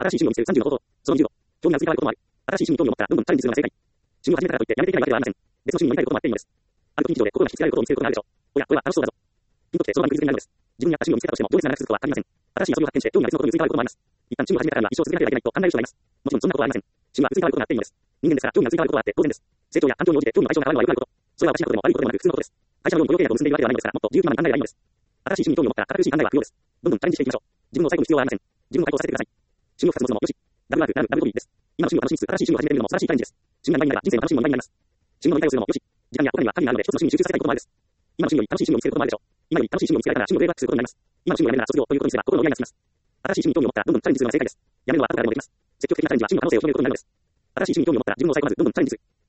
新しい趣味を見つける30の方法。その20を、興味が薄いからあることもある。新しい趣味に興味を持ったら、どんどんチャレンジするのが正解。趣味を始めたからといってやめていけないわけではありません。別の趣味に乗り換えることもあっていいのです。ある時日常で心が引きつけられることを見つけることがあるでしょう。おや、これは楽しそうだぞ。ピンときてその場に釘付けになるのです。自分に合った趣味を見つけたとしても、どうですな長く続くことはありません。新しい遊びを発見して、興味が別のことに移り変わることもあります。一旦趣味を始めたからには一生続けなければいけないと考える人がいます。もちろんそんなことはありません。趣味は移り変わることがあっていいのです。人間ですから興味が移り変わることはあって当然です。成長や環境に応じて興味の相性が変わるのは良くないこと。それはおかしなことでも悪いことでもなく普通のことです。会社のように雇用契約を結んでいるわけではないのですから、もっと自由気ままに考えればいいのです。新しい趣味に興味を持ったら堅苦しい考えは不要です。どんどんチャレンジしていきましょう。自分を抑え込む必要はありません。自分を解放させてください。趣味を2つ持つのもよし。WR、WW です。今の趣味を楽しみつつ新しい趣味を始めてみるのも素晴らしいチャレンジです。趣味が何々が人生の楽しみも何々になります。趣味の乗り換えをするのもよし。時間やお金には限りがあるので一つの趣味に集中させたいこともあるです。今の趣味より楽しい趣味を見つけることもあるでしょう。今より楽しい趣味を見つけられたら趣味をグレードアップすることになります。今の趣味をやめながら卒業ということにすれば心の折り合いがつきます。新しい趣味に興味を持ったらどんどんチャレンジするのが正解です。やめるのは後からでもできます。積極的なチャレンジは趣味を楽しむようにめることになるのです。新しい趣味に興味を持ったら自分を抑え込まずどんどんチャレンジする。